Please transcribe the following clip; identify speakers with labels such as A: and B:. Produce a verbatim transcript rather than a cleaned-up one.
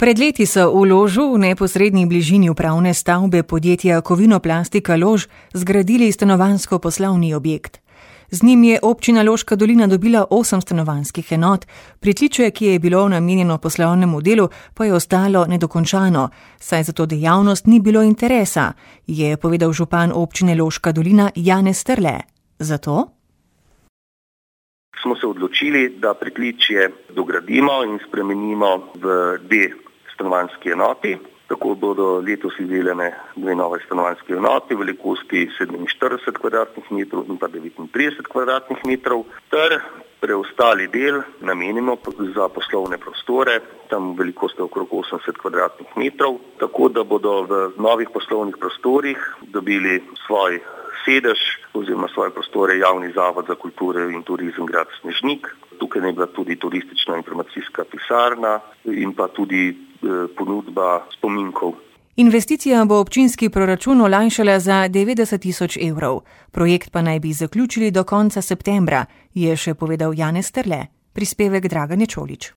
A: Pred leti so v Ložu, v neposrednji bližini upravne stavbe podjetja Kovinoplastika Lož, zgradili stanovanjsko-poslovni objekt. Z njim je občina Loška dolina dobila osem stanovanjskih enot, pritličje, ki je bilo namenjeno poslovnemu delu, pa je ostalo nedokončano, saj za to dejavnost ni bilo interesa, je povedal župan občine Loška dolina Janez Strle. Zato
B: smo se odločili, da pritličje dogradimo in spremenimo v dve stanovanjski enoti. Tako bodo letos izdelane dve nove stanovanjske enoti, velikosti sedeminštirideset kvadratnih metrov in pa devetintrideset kvadratnih metrov, ter preostali del namenimo za poslovne prostore, tam velikosti okrog osemdeset kvadratnih metrov, tako da bodo v novih poslovnih prostorih dobili svoj sedež oziroma svoje prostore javni zavod za kulturo in turizem grad Snežnik. Tukaj je bila tudi turistična informacijska pisarna in pa tudi ponudba spominkov.
A: Investicija bo občinski proračun olajšala za devetdeset tisoč evrov. Projekt pa naj bi zaključili do konca septembra, je še povedal Janez Strle. Prispevek Dragane Čolič.